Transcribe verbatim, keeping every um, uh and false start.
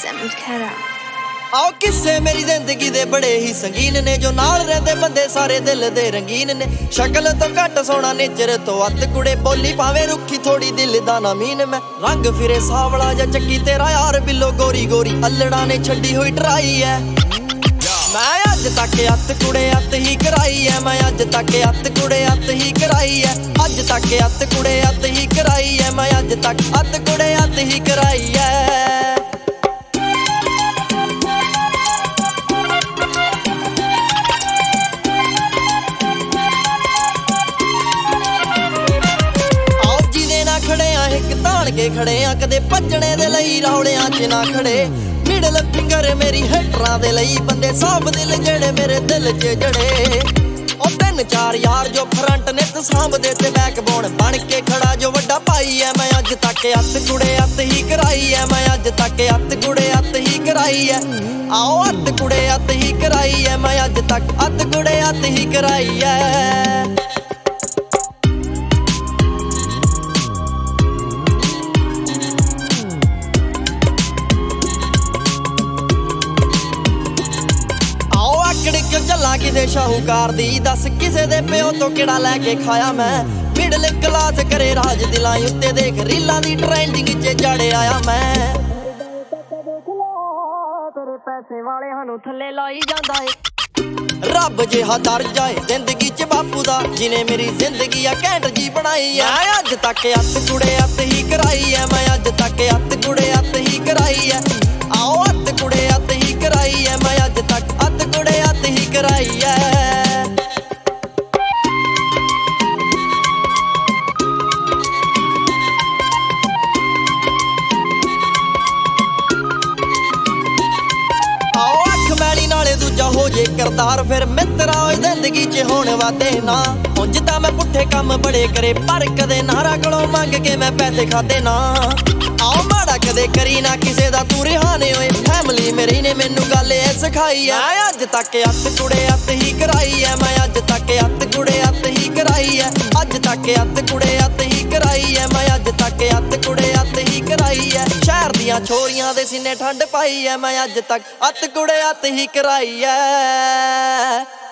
Samkara आओ किस्से मेरी जिंदगी दे बड़े ही संगीन ने जो नाल रहंदे बंदे सारे दिल दे रंगीन ने शक्ल तो घट सोना नेचर तो अत कुड़े बोली पावे रुखी थोड़ी दिल दा ना मीन मैं रंग फिरे सावला जा चक्की तेरा यार बिलो गोरी गोरी अल्लड़ा ने छड्डी हुई डराई है मैं अज तक अत कुड़े अत ही कराई है मैं अज तक अत कुड़े अत ही कराई है अज तक अत कुड़े अत ही कराई है मैं अज तक अत कुड़े अत ही कराई है के खड़े आ कदे भजने दे लई रौड़ियां च ना खड़े मिडल फिंगर मेरी हेटरां दे लई बंदे साफ दिल जेड़े मेरे दिल च जड़े ओ तीन चार यार जो फ्रंट नित सांभदे ते बैकबोन बन के खड़ा जो वड्डा भाई है मैं अज तक अत कुड़े अत ही कराई है मैं अज तक अत कुड़े अत ही कराई है आओ अत कुड़े अत ही कराई है मैं अज तक अत कुड़े अत ही कराई है चला किसे शाहूकार दी दस किसे दे प्यो तो केड़ा लैके खाया मैं मिडल क्लास करे राज दिलां उत्ते देख रीलां दी ट्रेंडिंग च जड़े आया मैं तेरे पैसे वाले हानू थल्ले लाई जांदा है रब जिहा दर जाए जिंदगी च बापू दा जिने मेरी जिंदगी आ कैंट जी बनाई है मैं अज तक अत कुड़े अत ही कराई है मैं अज तक अत कुड़े अत ही कराई है आओ अत कुड़े अत ही कराई है मैं अज तक अत कुड़े अत ही कराई है दूजा हो जे करतार फिर मित्रा जिंदगी च होने वादे ना उंज तां मैं पुट्ठे कम बड़े करे पर कदे नारा कोलों मंग के मैं पैसे खादे ना आओ माड़ा कदे करी ना किसे दा तू रिहाने होए फैमिली मेरी ने मैनू गल ए सिखाई है मैं अज तक अत कुड़े अत ही कराई है मैं अज तक अत कुड़े अत ही कराई है अज तक अत कुड़े अत ही कराई है मैं अज तक अत कुड़े अत ही कराई है शहर दियां छोरियां दे सीने ठंड पाई है मैं अज तक अत कुड़े अत ही कराई है